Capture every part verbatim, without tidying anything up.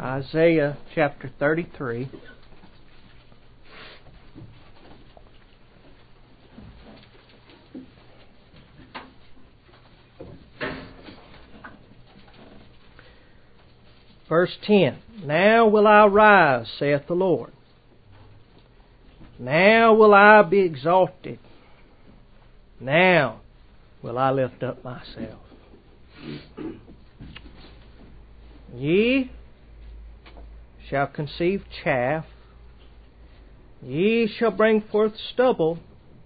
Isaiah chapter thirty-three. Verse ten. Now will I rise, saith the Lord. Now will I be exalted. Now will I lift up myself. Ye shall conceive chaff. Ye shall bring forth stubble.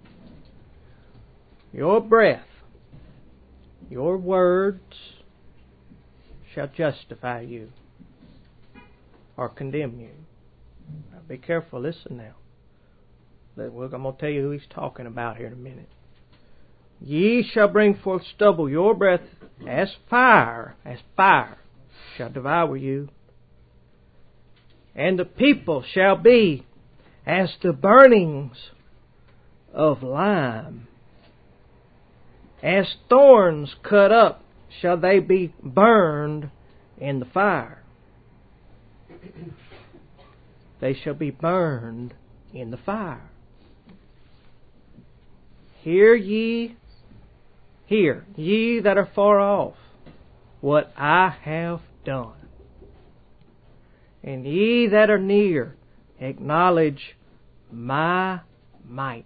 Your breath, your words shall justify you or condemn you. Now be careful, listen now. I'm going to tell you who he's talking about here in a minute. Ye shall bring forth stubble, your breath as fire, as fire shall devour you. And the people shall be as the burnings of lime. As thorns cut up shall they be burned in the fire. They shall be burned in the fire. Hear ye, hear, ye that are far off, what I have done. And ye that are near, acknowledge my might.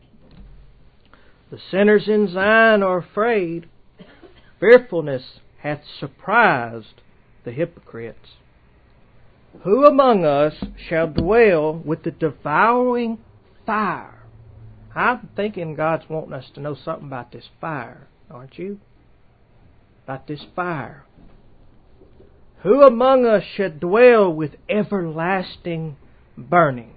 The sinners in Zion are afraid. Fearfulness hath surprised the hypocrites. Who among us shall dwell with the devouring fire? I'm thinking God's wanting us to know something about this fire, aren't you? About this fire. Who among us shall dwell with everlasting burnings?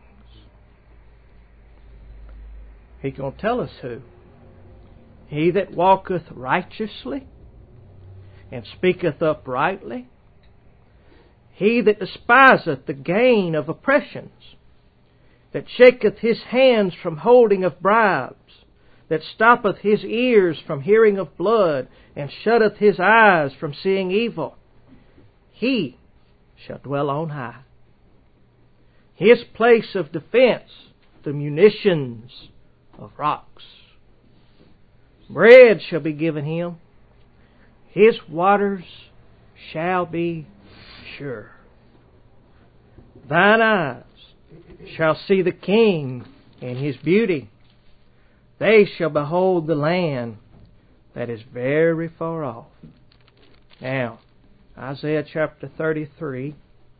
He's going to tell us who. He that walketh righteously and speaketh uprightly. He that despiseth the gain of oppressions, that shaketh his hands from holding of bribes, that stoppeth his ears from hearing of blood, and shutteth his eyes from seeing evil. He shall dwell on high. His place of defense, the munitions of rocks. Bread shall be given him. His waters shall be sure. Thine eyes shall see the King in His beauty. They shall behold the land that is very far off. Now, Isaiah chapter thirty-three.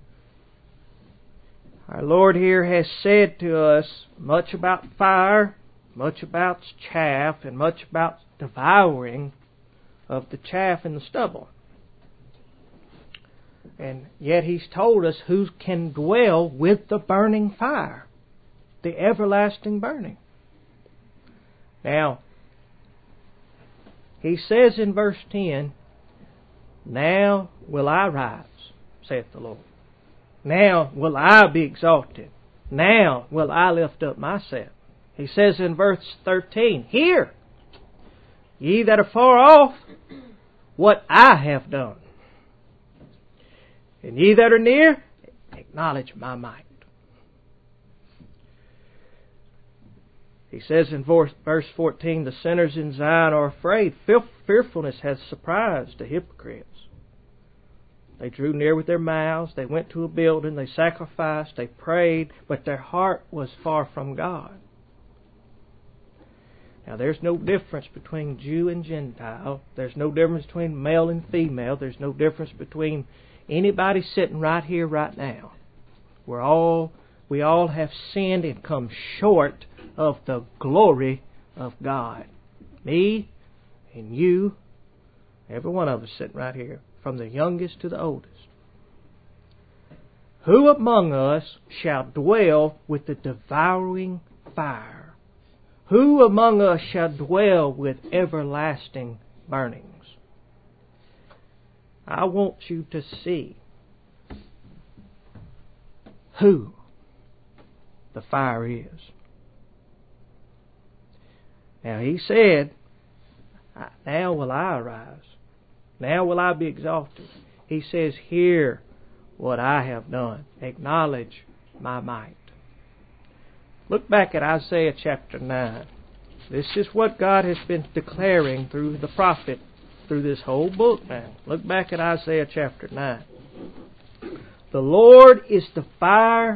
Our Lord here has said to us much about fire, much about chaff, and much about devouring of the chaff and the stubble. And yet He's told us who can dwell with the burning fire, the everlasting burning. Now, He says in verse ten, Now will I rise, saith the Lord. Now will I be exalted. Now will I lift up myself. He says in verse thirteen, Hear, ye that are far off, what I have done. And ye that are near, acknowledge my might. He says in verse fourteen, The sinners in Zion are afraid. Fearfulness has surprised the hypocrites. They drew near with their mouths. They went to a building. They sacrificed. They prayed. But their heart was far from God. Now, there's no difference between Jew and Gentile. There's no difference between male and female. There's no difference between anybody sitting right here, right now. We're all, we all have sinned and come short of the glory of God. Me and you, every one of us sitting right here, from the youngest to the oldest. Who among us shall dwell with the devouring fire? Who among us shall dwell with everlasting burnings? I want you to see who the fire is. Now He said, Now will I arise. Now will I be exalted. He says, Hear what I have done. Acknowledge my might. Look back at Isaiah chapter nine. This is what God has been declaring through the prophet through this whole book now. Look back at Isaiah chapter nine. The Lord is the fire.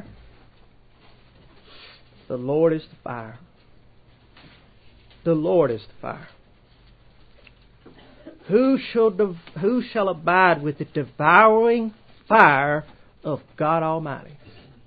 The Lord is the fire. The Lord is the fire. Who shall, dev- who shall abide with the devouring fire of God Almighty?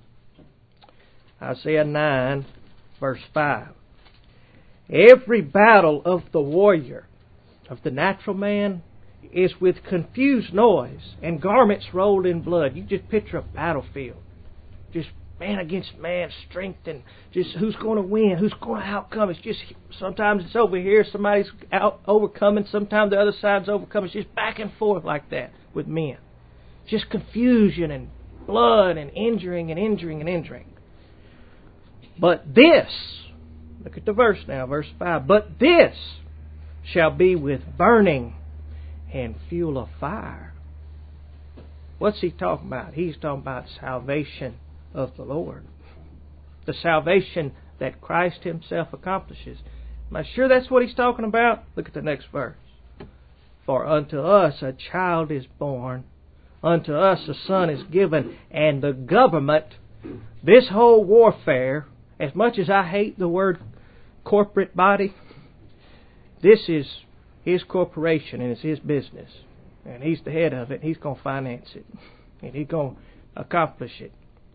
Isaiah nine, verse five. Every battle of the warrior, of the natural man, is with confused noise and garments rolled in blood. You just picture a battlefield. Just man against man, strength, and just who's going to win, who's going to outcome. It's just, sometimes it's over here, somebody's out overcoming, sometimes the other side's overcoming. It's just back and forth like that with men. Just confusion and blood and injuring and injuring and injuring. But this, look at the verse now, verse five. But this shall be with burning and fuel of fire. What's he talking about? He's talking about salvation of the Lord. The salvation that Christ Himself accomplishes. Am I sure that's what he's talking about? Look at the next verse. For unto us a child is born, unto us a son is given, and the government, this whole warfare, as much as I hate the word corporate body, this is His corporation and it's His business. And He's the head of it. He's going to finance it. And He's going to accomplish it.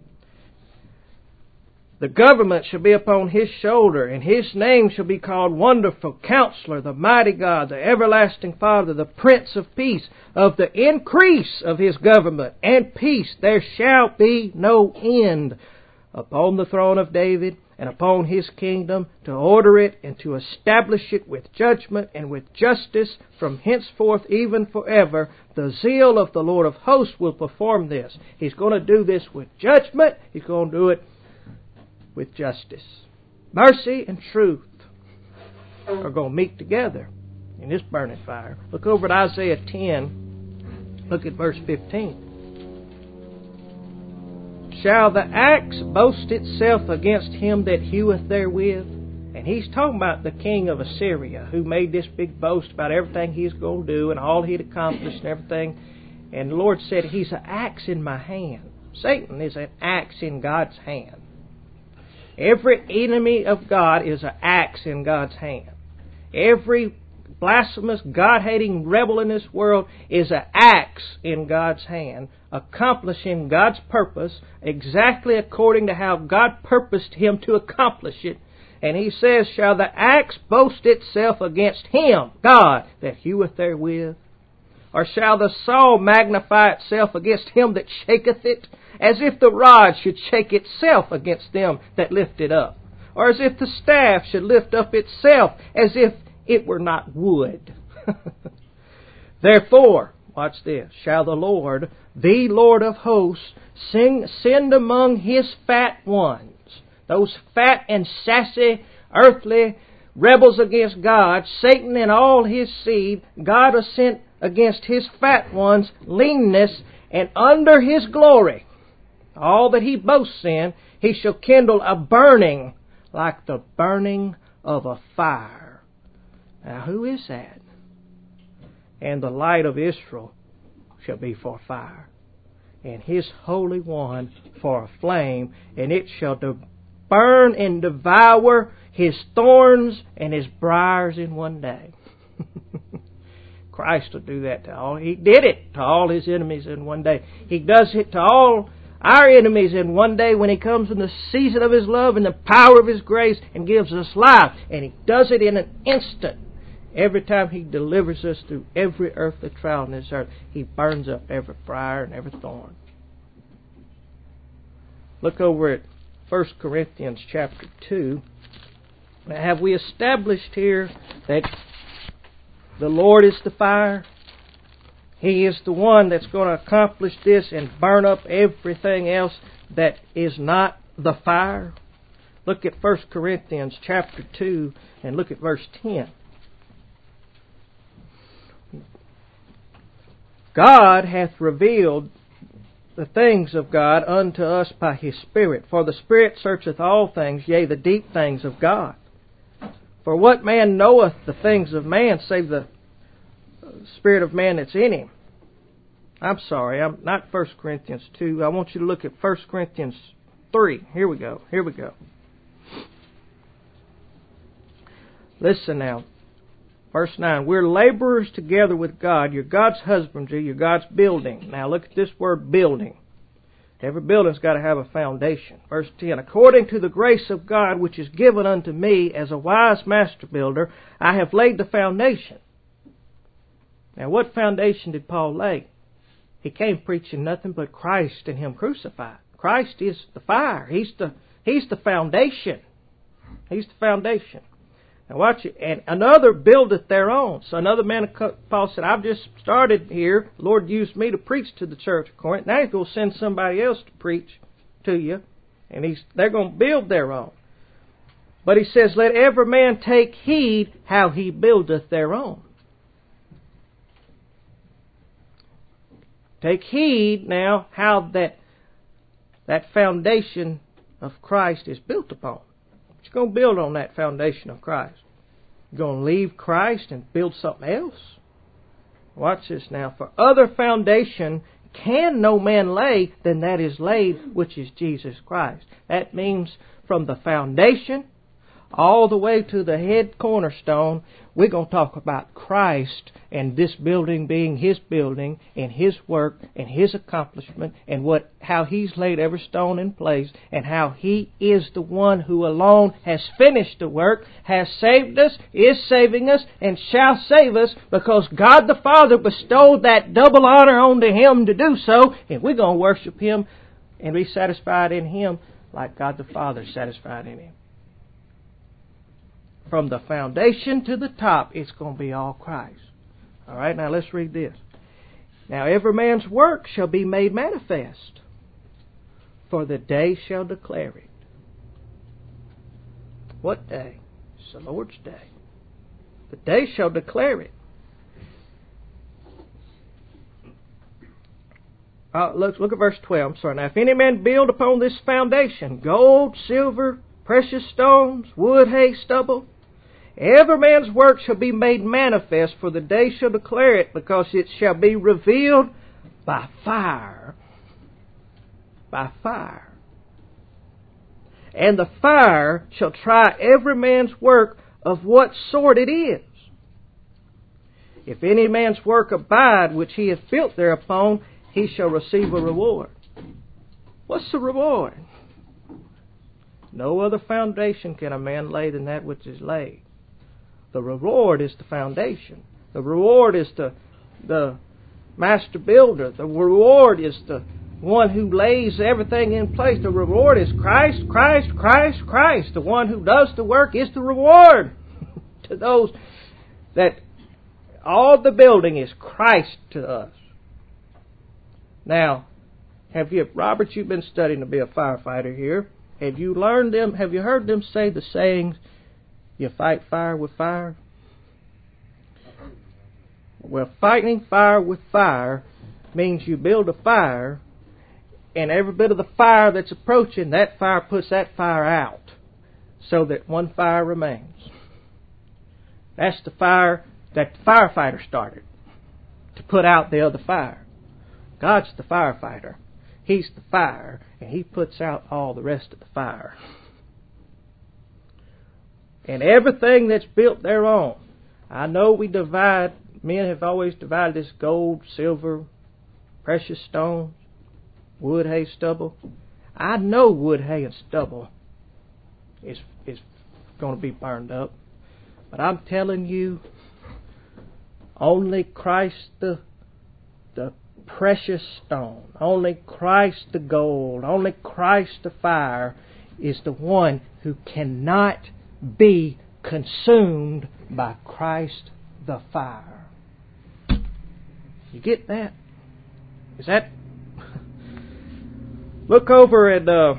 The government shall be upon His shoulder, and His name shall be called Wonderful Counselor, the Mighty God, the Everlasting Father, the Prince of Peace. Of the increase of His government and peace there shall be no end, upon the throne of David and upon His kingdom, to order it and to establish it with judgment and with justice from henceforth even forever. The zeal of the Lord of hosts will perform this. He's going to do this with judgment. He's going to do it with justice. Mercy and truth are going to meet together in this burning fire. Look over at Isaiah ten. Look at verse fifteen. Shall the axe boast itself against him that heweth therewith? And he's talking about the king of Assyria, who made this big boast about everything he's going to do and all he'd accomplished and everything. And the Lord said, he's an axe in my hand. Satan is an axe in God's hand. Every enemy of God is an axe in God's hand. Every blasphemous, God-hating rebel in this world is an axe in God's hand, accomplishing God's purpose exactly according to how God purposed him to accomplish it. And he says, shall the axe boast itself against him, God, that heweth therewith? Or shall the saw magnify itself against him that shaketh it? As if the rod should shake itself against them that lift it up. Or as if the staff should lift up itself, as if it were not wood. Therefore, watch this, shall the Lord, the Lord of hosts, sing, send among His fat ones, those fat and sassy earthly rebels against God, Satan and all his seed. God has sent against His fat ones leanness, and under His glory, all that He boasts in, He shall kindle a burning like the burning of a fire. Now who is that? And the light of Israel shall be for fire, and His Holy One for a flame, and it shall de- burn and devour His thorns and His briars in one day. Christ will do that to all. He did it to all His enemies in one day. He does it to all our enemies in one day when He comes in the season of His love and the power of His grace and gives us life. And He does it in an instant. Every time He delivers us through every earthly trial on this earth, He burns up every briar and every thorn. Look over at First Corinthians chapter two. Now, have we established here that the Lord is the fire? He is the one that's going to accomplish this and burn up everything else that is not the fire. Look at First Corinthians chapter two and look at verse ten. God hath revealed the things of God unto us by His Spirit. For the Spirit searcheth all things, yea, the deep things of God. For what man knoweth the things of man, save the Spirit of man that's in him? I'm sorry, I'm not First Corinthians two. I want you to look at First Corinthians three. Here we go. Here we go. Listen now. Verse nine. We're laborers together with God. You're God's husbandry. You're God's building. Now look at this word building. Every building's got to have a foundation. Verse ten. According to the grace of God which is given unto me as a wise master builder, I have laid the foundation. Now what foundation did Paul lay? He came preaching nothing but Christ and Him crucified. Christ is the fire. He's the He's the foundation. He's the foundation. Now watch it. And another buildeth their own. So another man, Paul said, I've just started here. The Lord used me to preach to the church of Corinth. Now He's going to send somebody else to preach to you. And he's they're going to build their own. But he says, let every man take heed how he buildeth their own. Take heed now how that that foundation of Christ is built upon. You're going to build on that foundation of Christ. You're going to leave Christ and build something else? Watch this now. For other foundation can no man lay than that is laid, which is Jesus Christ. That means from the foundation all the way to the head cornerstone, we're going to talk about Christ and this building being His building and His work and His accomplishment and what how He's laid every stone in place and how He is the one who alone has finished the work, has saved us, is saving us, and shall save us because God the Father bestowed that double honor onto Him to do so, and we're going to worship Him and be satisfied in Him like God the Father is satisfied in Him. From the foundation to the top, it's going to be all Christ. All right, now let's read this. Now every man's work shall be made manifest, for the day shall declare it. What day? It's the Lord's day. The day shall declare it. Uh, look, look at verse twelve. I'm sorry. Now if any man build upon this foundation, gold, silver, precious stones, wood, hay, stubble, every man's work shall be made manifest, for the day shall declare it, because it shall be revealed by fire. By fire. And the fire shall try every man's work of what sort it is. If any man's work abide, which he hath built thereupon, he shall receive a reward. What's the reward? No other foundation can a man lay than that which is laid. The reward is the foundation. The reward is the, the master builder. The reward is the one who lays everything in place. The reward is Christ, Christ, Christ, Christ. The one who does the work is the reward to those that all the building is Christ to us. Now, have you, Robert, you've been studying to be a firefighter here. Have you learned them? Have you heard them say the sayings, you fight fire with fire? Well, fighting fire with fire means you build a fire, and every bit of the fire that's approaching, that fire puts that fire out, so that one fire remains. That's the fire that the firefighter started, to put out the other fire. God's the firefighter. He's the fire, and He puts out all the rest of the fire. And everything that's built thereon. I know we divide, men have always divided this gold, silver, precious stones, wood, hay, stubble. I know wood, hay, and stubble is, is going to be burned up. But I'm telling you, only Christ the, the precious stone, only Christ the gold, only Christ the fire is the one who cannot be consumed by Christ the fire. You get that? Is that? Look over at uh,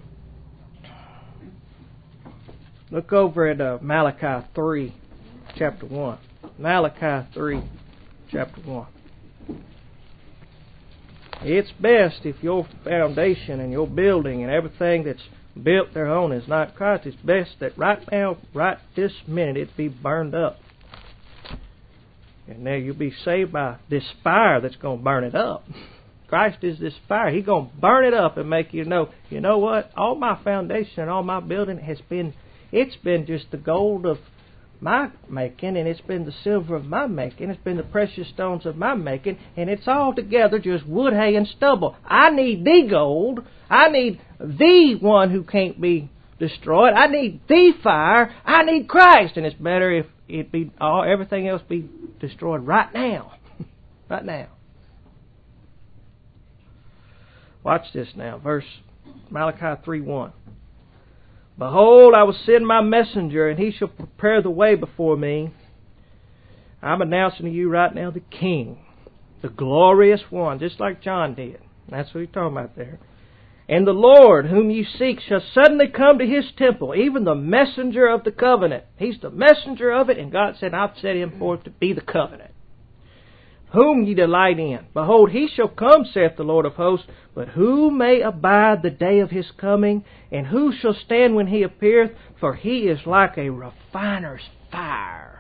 look over at uh, Malachi three, chapter one. Malachi three, chapter one. It's best if your foundation and your building and everything that's built thereon is not Christ. It's best that right now, right this minute, it be burned up. And now you'll be saved by this fire that's going to burn it up. Christ is this fire. He's going to burn it up and make you know, you know what? All my foundation and all my building has been, it's been just the gold of my making, and it's been the silver of my making, it's been the precious stones of my making, and it's all together just wood, hay, and stubble. I need the gold. I need the one who can't be destroyed. I need the fire. I need Christ. And it's better if it be all everything else be destroyed right now. Right now. Watch this now. Verse Malachi three one. Behold, I will send my messenger, and he shall prepare the way before me. I'm announcing to you right now the King, the glorious one, just like John did. That's what he's talking about there. And the Lord, whom you seek, shall suddenly come to his temple, even the messenger of the covenant. He's the messenger of it, and God said, I've set him forth to be the covenant. Whom ye delight in. Behold, he shall come, saith the Lord of hosts. But who may abide the day of his coming? And who shall stand when he appeareth? For he is like a refiner's fire.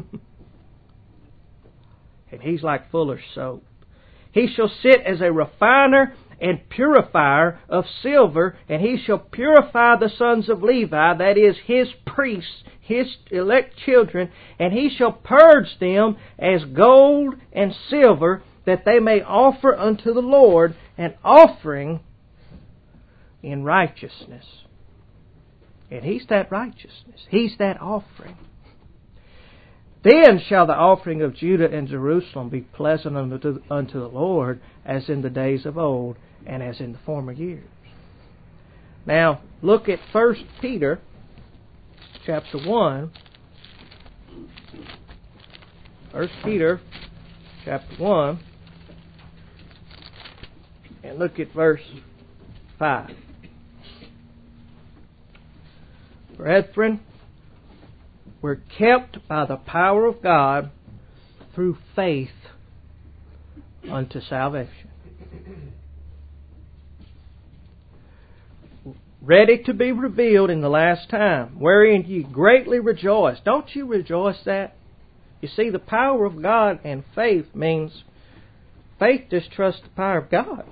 And he's like fuller's soap. He shall sit as a refiner and purifier of silver, and he shall purify the sons of Levi, that is, his priests, his elect children, and he shall purge them as gold and silver, that they may offer unto the Lord an offering in righteousness. And he's that righteousness. He's that offering. Then shall the offering of Judah and Jerusalem be pleasant unto, unto the Lord, as in the days of old, and as in the former years. Now, look at First Peter chapter one. First Peter chapter one. And look at verse five. Brethren, we're kept by the power of God through faith unto salvation. Ready to be revealed in the last time, wherein ye greatly rejoice. Don't you rejoice that? You see, the power of God and faith means faith just trusts the power of God.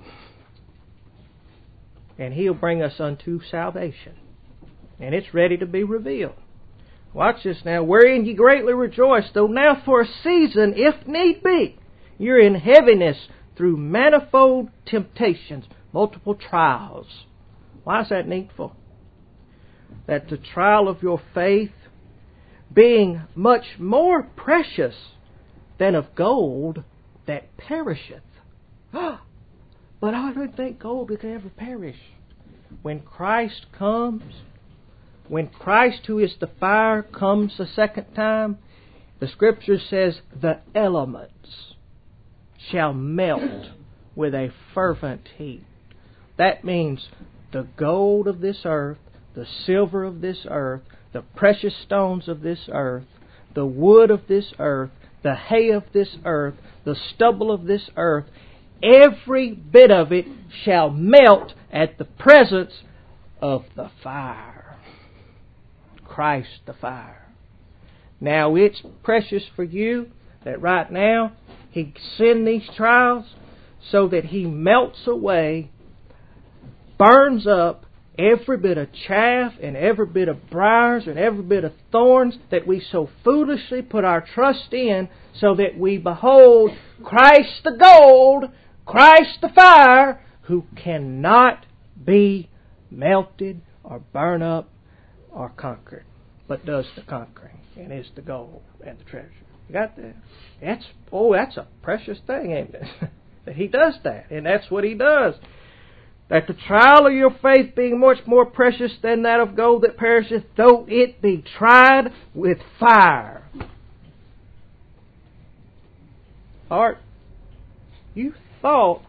And He'll bring us unto salvation. And it's ready to be revealed. Watch this now. Wherein ye greatly rejoice, though now for a season, if need be, you're in heaviness through manifold temptations, multiple trials. Why is that needful? That the trial of your faith, being much more precious than of gold that perisheth. But I don't think gold could ever perish. When Christ comes, when Christ, who is the fire, comes the second time, the Scripture says, the elements shall melt with a fervent heat. That means the gold of this earth, the silver of this earth, the precious stones of this earth, the wood of this earth, the hay of this earth, the stubble of this earth, every bit of it shall melt at the presence of the fire. Christ the fire. Now it's precious for you that right now He send these trials so that He melts away, burns up every bit of chaff and every bit of briars and every bit of thorns that we so foolishly put our trust in, so that we behold Christ the gold, Christ the fire, who cannot be melted or burn up or conquered, but does the conquering and is the gold and the treasure. You got that? That's oh, that's a precious thing, ain't it? That He does that, and that's what He does. That the trial of your faith being much more precious than that of gold that perisheth, though it be tried with fire. Art, you thought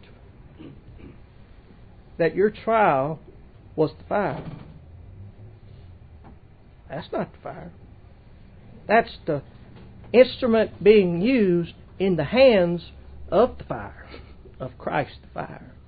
that your trial was the fire. That's not the fire. That's the instrument being used in the hands of the fire, of Christ the fire.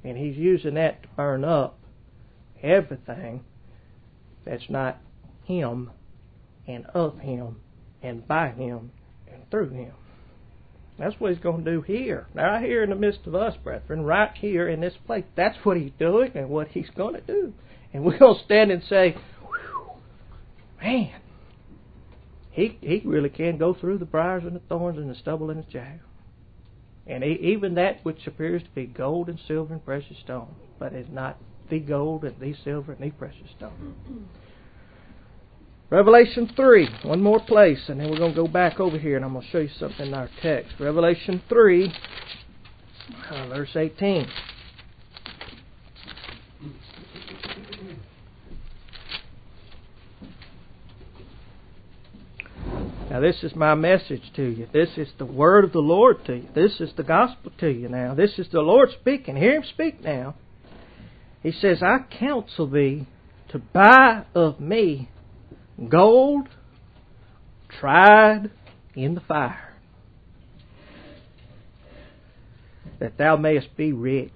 And He's using that to burn up everything that's not Him and of Him and by Him and through Him. That's what He's going to do here. Now, right here in the midst of us, brethren, right here in this place. That's what He's doing and what He's going to do. And we're going to stand and say, man, he, he really can go through the briars and the thorns and the stubble and the jag. And he, even that which appears to be gold and silver and precious stone, but is not the gold and the silver and the precious stone. Revelation three, one more place, and then we're going to go back over here and I'm going to show you something in our text. Revelation three, uh, verse eighteen. Now this is my message to you. This is the word of the Lord to you. This is the gospel to you now. This is the Lord speaking. Hear Him speak now. He says, I counsel thee to buy of me gold tried in the fire, that thou mayest be rich,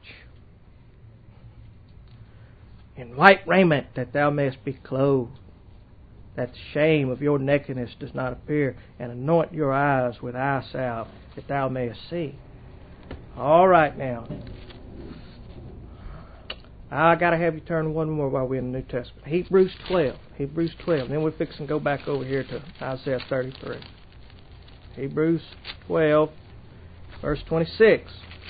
and white raiment, that thou mayest be clothed, that the shame of your nakedness does not appear, and anoint your eyes with eye salve, that thou mayest see. All right now. I got to have you turn one more while we're in the New Testament. Hebrews twelve. Hebrews twelve. Then we're fixing to go back over here to Isaiah thirty-three. Hebrews twelve, verse twenty-six.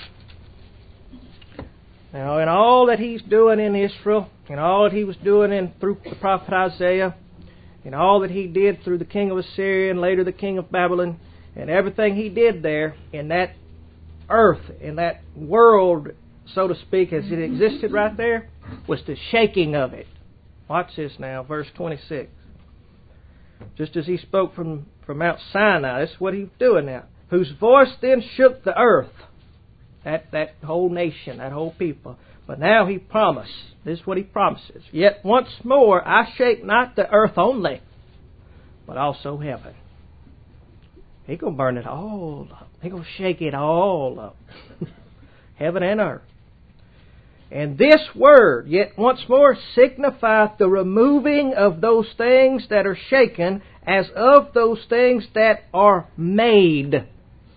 Now, in all that He's doing in Israel, and all that He was doing in through the prophet Isaiah, and all that He did through the king of Assyria and later the king of Babylon, and everything He did there in that earth, in that world, so to speak, as it existed right there, was the shaking of it. Watch this now, verse twenty-six. Just as He spoke from, from Mount Sinai, this is what He was doing now. Whose voice then shook the earth, that, that whole nation, that whole people. But now He promised, this is what He promises. Yet once more I shake not the earth only, but also heaven. He's going to burn it all up. He's going to shake it all up. Heaven and earth. And this word, yet once more, signifieth the removing of those things that are shaken, as of those things that are made,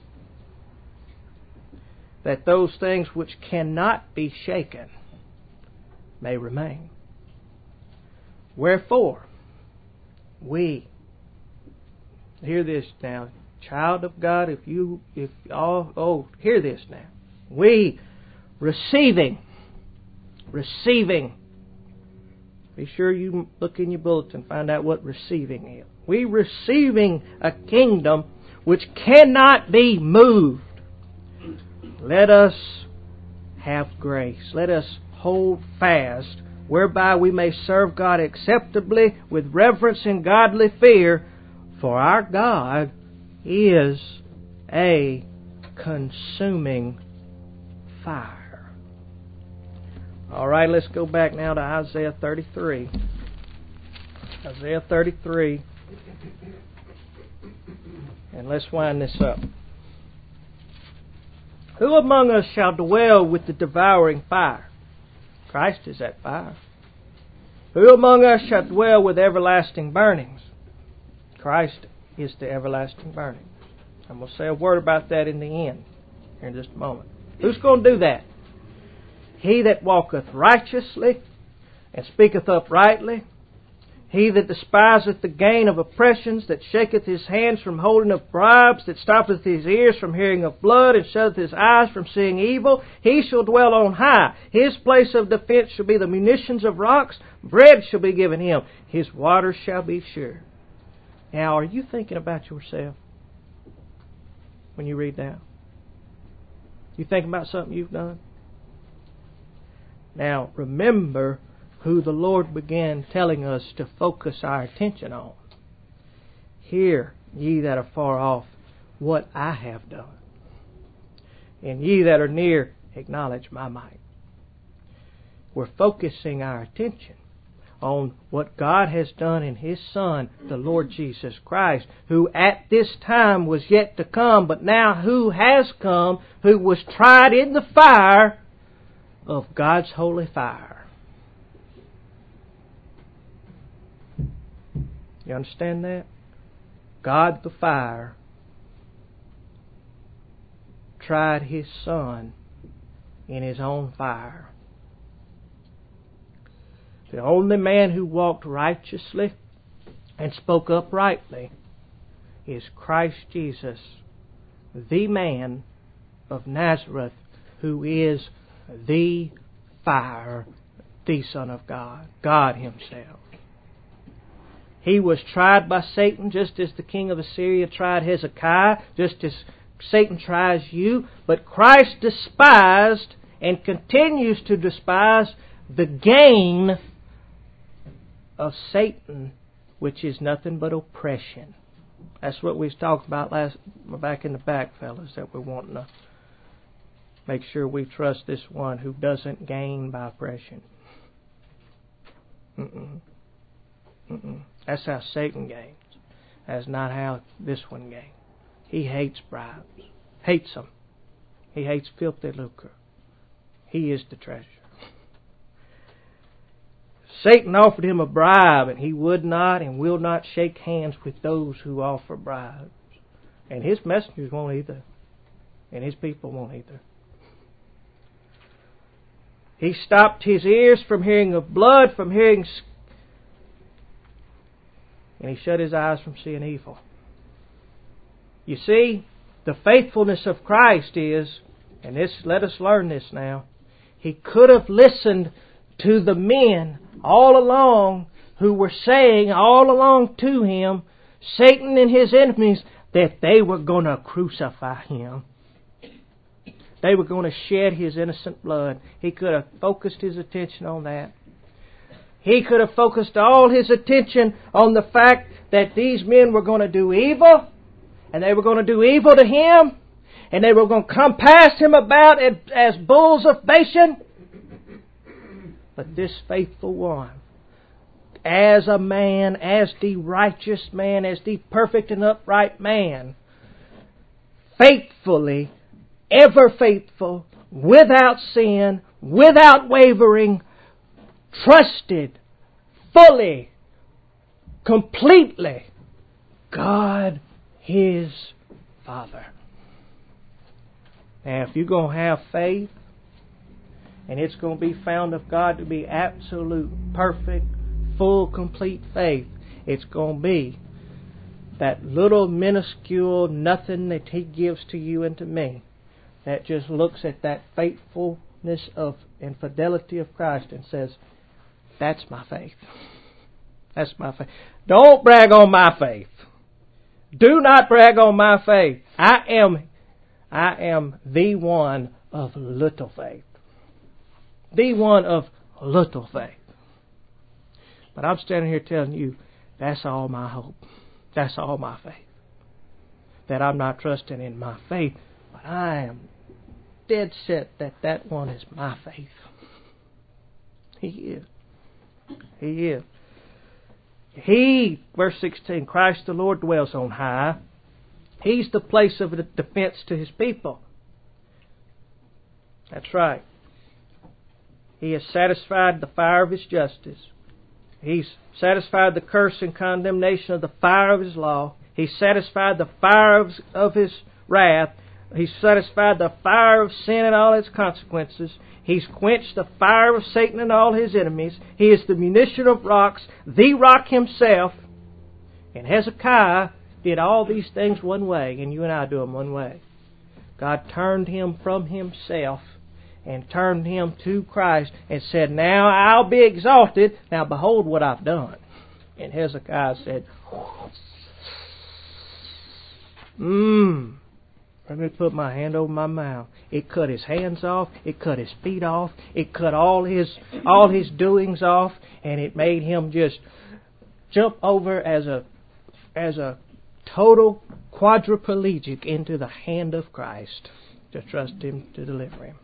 that those things which cannot be shaken may remain. Wherefore, we, hear this now, child of God, if you, if all, oh, hear this now. We, receiving, receiving, be sure you look in your bulletin, find out what receiving is. We receiving a kingdom which cannot be moved. Let us have grace. Let us hold fast, whereby we may serve God acceptably with reverence and godly fear, for our God is a consuming fire. All right, let's go back now to Isaiah thirty-three. Isaiah thirty-three. And let's wind this up. Who among us shall dwell with the devouring fire? Christ is that fire. Who among us shall dwell with everlasting burnings? Christ is the everlasting burning. I'm going to say a word about that in the end, here in just a moment. Who's going to do that? He that walketh righteously and speaketh uprightly, he that despiseth the gain of oppressions, that shaketh his hands from holding of bribes, that stoppeth his ears from hearing of blood, and shutteth his eyes from seeing evil, he shall dwell on high. His place of defense shall be the munitions of rocks. Bread shall be given him. His waters shall be sure. Now, are you thinking about yourself when you read that? You thinking about something you've done? Now, remember who the Lord began telling us to focus our attention on. Hear, ye that are far off, what I have done. And ye that are near, acknowledge my might. We're focusing our attention on what God has done in His Son, the Lord Jesus Christ, who at this time was yet to come, but now who has come, who was tried in the fire, of God's holy fire. You understand that? God the fire tried His Son in His own fire. The only man who walked righteously and spoke uprightly is Christ Jesus, the man of Nazareth, who is the fire, the Son of God, God Himself. He was tried by Satan just as the king of Assyria tried Hezekiah, just as Satan tries you. But Christ despised and continues to despise the gain of Satan, which is nothing but oppression. That's what we talked about last back in the back, fellas, that we're wanting to make sure we trust this one who doesn't gain by oppression. Mm-mm. Mm-mm. That's how Satan gains. That's not how this one gains. He hates bribes. Hates them. He hates filthy lucre. He is the treasure. Satan offered him a bribe, and he would not and will not shake hands with those who offer bribes. And his messengers won't either. And his people won't either. He stopped his ears from hearing of blood, from hearing, and he shut his eyes from seeing evil. You see, the faithfulness of Christ is, and this, let us learn this now, He could have listened to the men all along who were saying all along to Him, Satan and his enemies, that they were going to crucify Him. They were going to shed His innocent blood. He could have focused His attention on that. He could have focused all His attention on the fact that these men were going to do evil, and they were going to do evil to Him, and they were going to come past Him about as bulls of Bashan. But this faithful one, as a man, as the righteous man, as the perfect and upright man, faithfully, ever faithful, without sin, without wavering, trusted fully, completely, God His Father. Now, if you're going to have faith, and it's going to be found of God to be absolute, perfect, full, complete faith, it's going to be that little minuscule nothing that He gives to you and to me that just looks at that faithfulness of and fidelity of Christ and says, that's my faith. That's my faith. Don't brag on my faith. Do not brag on my faith. I am, I am the one of little faith. The one of little faith. But I'm standing here telling you, that's all my hope. That's all my faith. That I'm not trusting in my faith, but I am dead set that that one is my faith. He is. He is. He, verse sixteen, Christ the Lord dwells on high. He's the place of defense to His people. That's right. He has satisfied the fire of His justice. He's satisfied the curse and condemnation of the fire of His law. He's satisfied the fire of, of His wrath. He's satisfied the fire of sin and all its consequences. He's quenched the fire of Satan and all his enemies. He is the munition of rocks, the rock Himself. And Hezekiah did all these things one way, and you and I do them one way. God turned him from himself and turned him to Christ and said, now I'll be exalted. Now behold what I've done. And Hezekiah said, Mmm. Let me put my hand over my mouth. It cut his hands off. It cut his feet off. It cut all his all his doings off, and it made him just jump over as a as a total quadriplegic into the hand of Christ to trust Him to deliver him.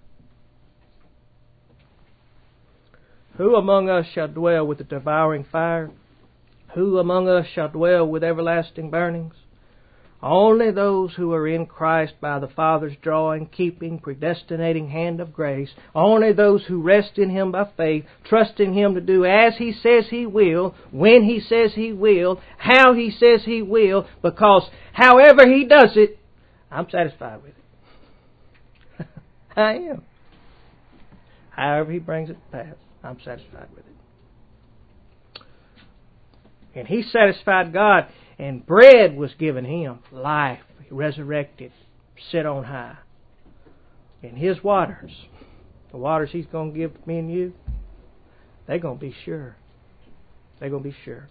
Who among us shall dwell with the devouring fire? Who among us shall dwell with everlasting burnings? Only those who are in Christ by the Father's drawing, keeping, predestinating hand of grace. Only those who rest in Him by faith, trusting Him to do as He says He will, when He says He will, how He says He will, because however He does it, I'm satisfied with it. I am. However He brings it to pass, I'm satisfied with it. And He satisfied God. And bread was given Him, life, resurrected, sit on high. And His waters, the waters He's going to give me and you, they're going to be sure. They're going to be sure.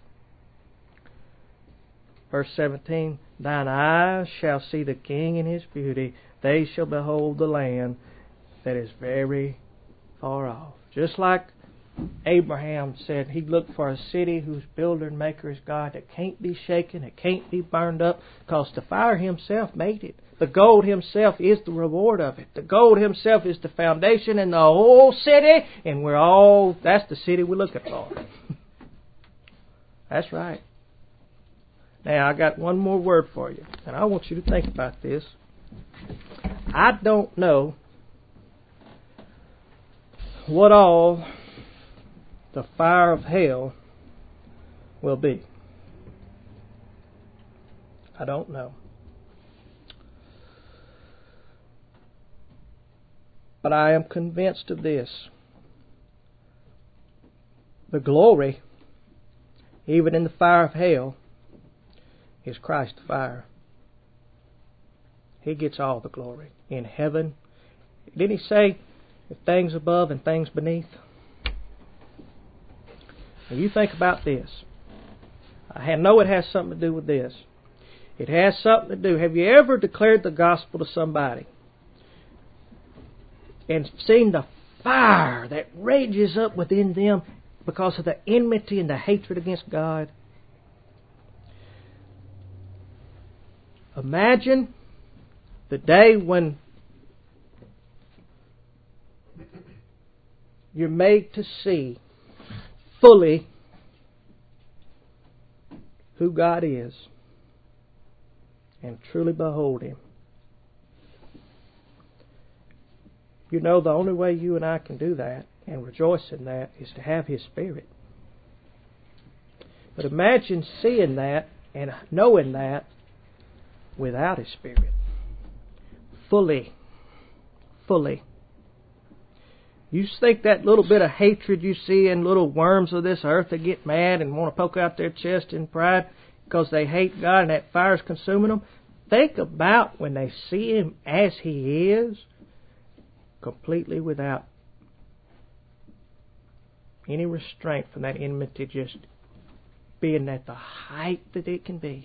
Verse seventeen, thine eyes shall see the King in His beauty. They shall behold the land that is very far off. Just like Abraham said he looked for a city whose builder and maker is God, that can't be shaken, that can't be burned up, because the fire Himself made it. The gold Himself is the reward of it. The gold Himself is the foundation and the whole city, and we're all, that's the city we're looking for. That's right. Now, I got one more word for you, and I want you to think about this. I don't know what all the fire of hell will be. I don't know. But I am convinced of this. The glory, even in the fire of hell, is Christ's fire. He gets all the glory. In heaven, didn't He say, things above and things beneath? Now you think about this. I know it has something to do with this. It has something to do. Have you ever declared the gospel to somebody and seen the fire that rages up within them because of the enmity and the hatred against God? Imagine the day when you're made to see fully who God is and truly behold Him. You know, the only way you and I can do that and rejoice in that is to have His Spirit. But imagine seeing that and knowing that without His Spirit. Fully. Fully. You think that little bit of hatred you see in little worms of this earth that get mad and want to poke out their chest in pride because they hate God and that fire's consuming them? Think about when they see Him as He is, completely without any restraint from that enmity, just being at the height that it can be.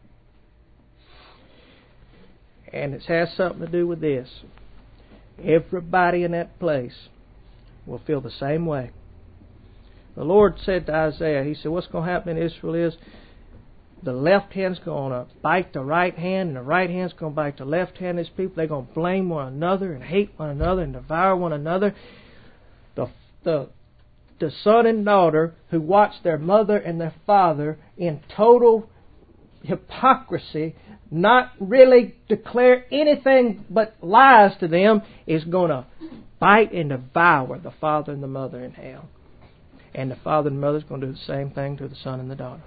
And it has something to do with this. Everybody in that place will feel the same way. The Lord said to Isaiah, He said, what's going to happen in Israel is the left hand's going to bite the right hand, and the right hand's going to bite the left hand of these people. They're going to blame one another and hate one another and devour one another. The, the, the son and daughter who watch their mother and their father in total hypocrisy, not really declare anything but lies to them, is going to bite and devour the father and the mother in hell. And the father and mother is going to do the same thing to the son and the daughter.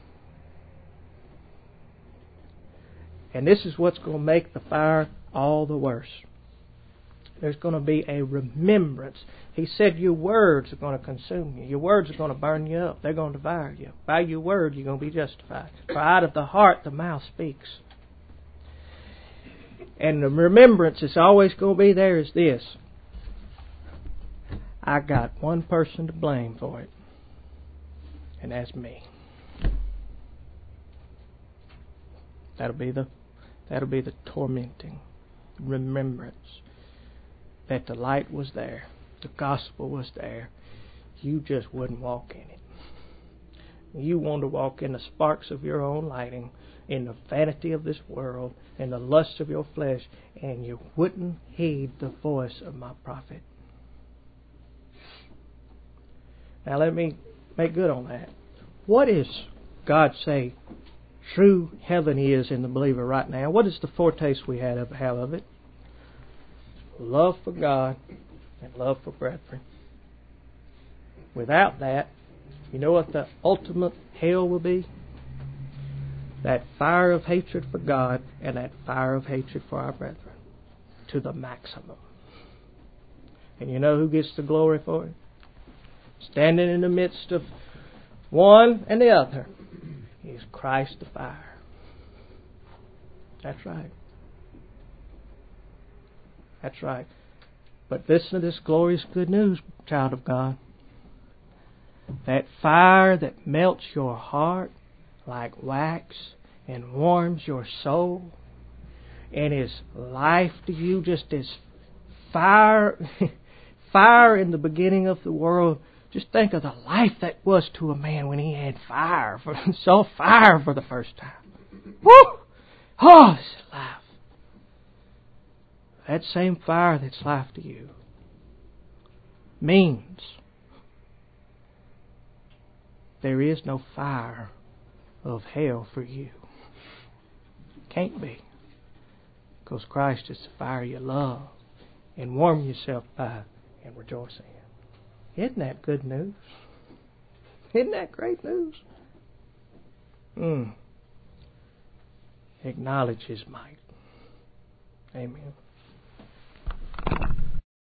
And this is what's going to make the fire all the worse. There's going to be a remembrance. He said your words are going to consume you. Your words are going to burn you up. They're going to devour you. By your word, you're going to be justified. For out of the heart, the mouth speaks. And the remembrance that's always going to be there is this. I got one person to blame for it. And that's me. That'll be the that'll be the tormenting remembrance that the light was there, the gospel was there. You just wouldn't walk in it. You want to walk in the sparks of your own lighting, in the vanity of this world, in the lust of your flesh, and you wouldn't heed the voice of my prophet. Now let me make good on that. What does God say true heaven is in the believer right now, what is the foretaste we had of, have of it? Love for God and love for brethren. Without that, you know what the ultimate hell will be? That fire of hatred for God and that fire of hatred for our brethren to the maximum. And you know who gets the glory for it? Standing in the midst of one and the other is Christ the fire. That's right. That's right. But listen to this glorious good news, child of God. That fire that melts your heart like wax and warms your soul and is life to you, just as fire, fire in the beginning of the world. Just think of the life that was to a man when he had fire, for, saw fire for the first time. Woo! Oh, this is life. That same fire that's life to you means there is no fire of hell for you. Can't be. Because Christ is the fire you love and warm yourself by and rejoice in. Isn't that good news? Isn't that great news? Mm. Acknowledge His might. Amen.